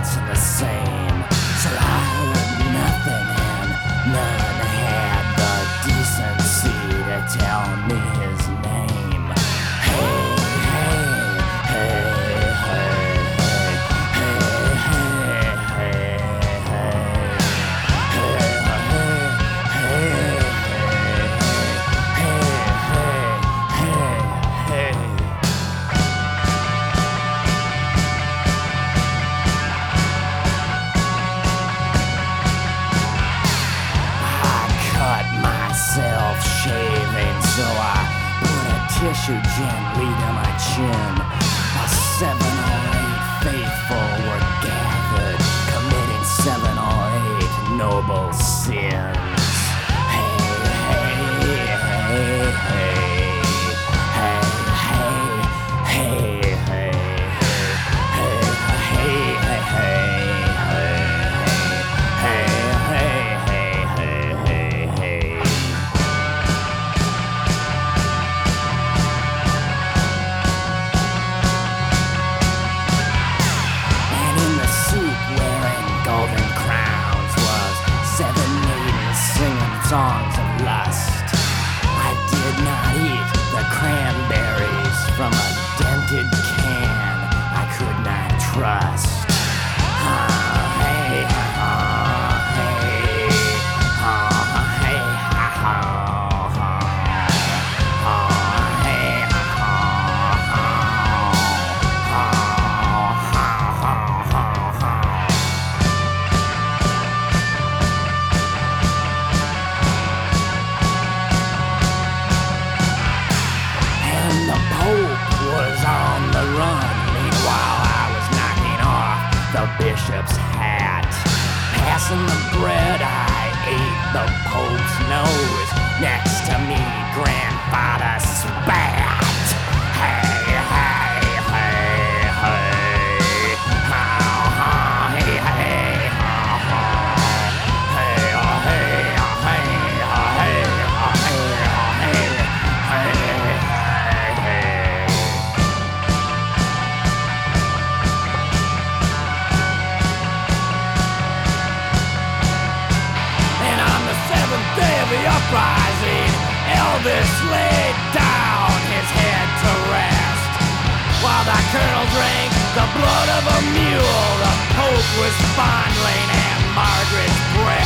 dancing the same. So I heard nothing and none had the decency to tell me his name. Hey, hey, hey, hey, hey, hey, hey, shaving, so I put a tissue gently to my chin. A 7 or 8 faithful were gathered, committing 7 or 8 noble sins. Hey, hey, hey, hey, hey, hey, hey, hey, hey, hey, songs of lust. I did not eat the cranberries from a dented can I could not trust. Hey, hey, bishop's hat. Passing the bread, I ate the Pope's nose. Next to me, grandfather spat. Hey, hey, hey, hey. How, how, hey, hey, how, how. Hey, oh, hey, oh, hey, oh, hey, oh, hey, oh, hey, hey, hey, hey. Day of the uprising, Elvis laid down his head to rest. While the colonel drank the blood of a mule, the Pope was fondling Aunt Margaret's breast.